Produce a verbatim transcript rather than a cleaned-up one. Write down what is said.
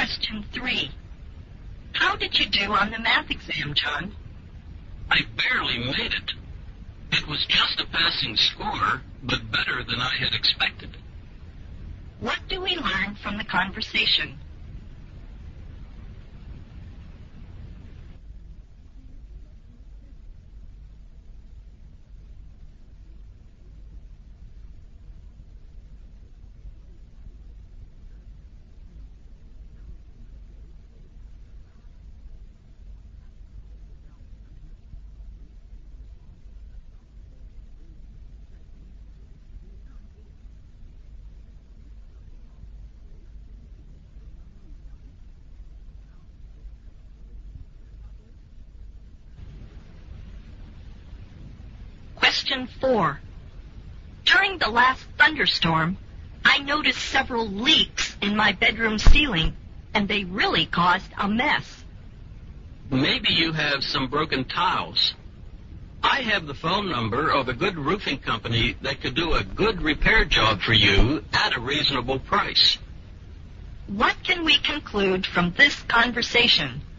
Question three. How did you do on the math exam, John? I barely made it. It was just a passing score, but better than I had expected. What do we learn from the conversation? Question four. During the last thunderstorm, I noticed several leaks in my bedroom ceiling, and they really caused a mess. Maybe you have some broken tiles. I have the phone number of a good roofing company that could do a good repair job for you at a reasonable price. What can we conclude from this conversation?